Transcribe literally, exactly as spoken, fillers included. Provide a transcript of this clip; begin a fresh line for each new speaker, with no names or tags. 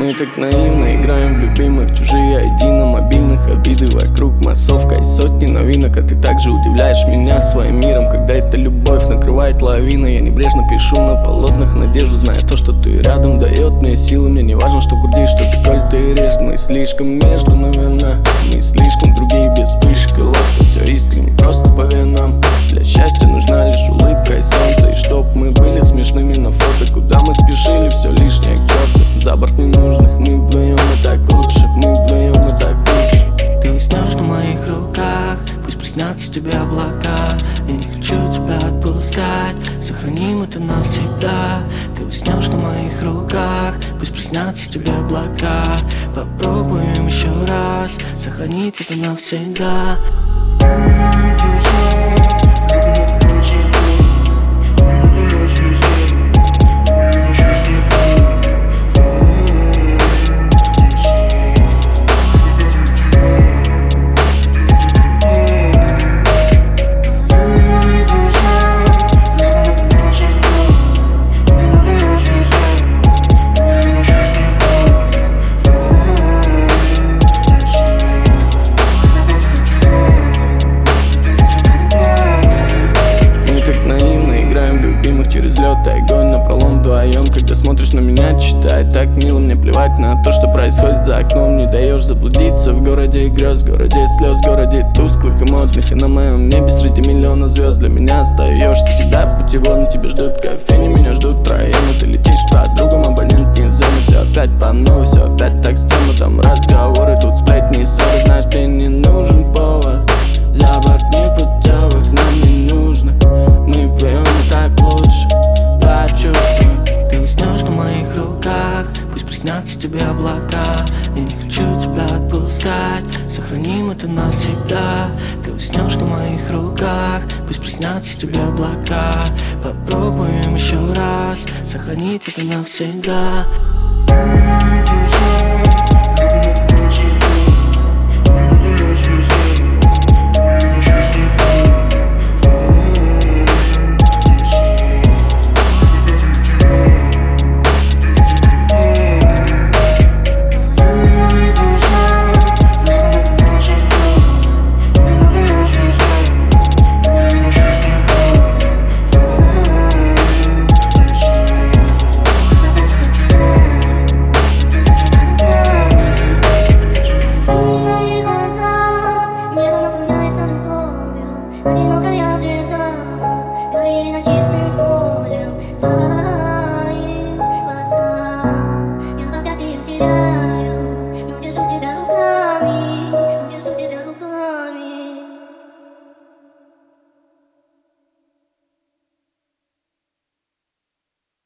Мы так наивно играем в любимых, чужие ай ди на мобильных, обиды вокруг, массовка и сотни новинок. А ты также удивляешь меня своим миром, когда эта любовь накрывает лавина. Я небрежно пишу на полотнах надежду, зная то, что ты рядом, дает мне силы. Мне не важно, что в груди, что ты коль ты режет. Мы слишком между, наверное, мы слишком другие, без вспышек и ловко, все искренне, просто по венам. Для счастья нужна лишь улыбка и солнце, и чтоб мы были смешными на фото. Куда мы спешили, все лишнее к черту, за борт ненужных. Мы вдвоем и так лучше, мы вдвоем и так лучше.
Ты уснешь на моих руках, пусть приснятся тебе облака. Я не хочу тебя отпускать, сохраним это навсегда. Ты уснешь на моих руках, пусть приснятся тебе облака. Попробуем еще раз сохранить это навсегда.
Через лед и огонь напролом вдвоем. Когда смотришь на меня, читай так мило. Мне плевать на то, что происходит за окном. Не даешь заблудиться в городе грез, в городе слез, в городе тусклых и модных. И на моем небе среди миллиона звезд для меня остаешься всегда путеводным. Тебя ждут в кофейне, меня ждут втроем. И ты летишь по другом, абонент не зоны. Все опять по новой, все опять так стрёмно. Там разговоры, тут сплетни и ссоры. Знаешь, мне не нужен повод, за борт непутевых нам не нужно. Мы вдвоем и так лучше, я чувствую.
Ты уснешь на моих руках, пусть приснятся тебе облака. Я не хочу тебя отпускать, сохраним это навсегда. Ты уснешь на моих руках, пусть приснятся тебе облака. Попробуем еще раз сохранить это навсегда.
Небо наполняется любовью, одинокая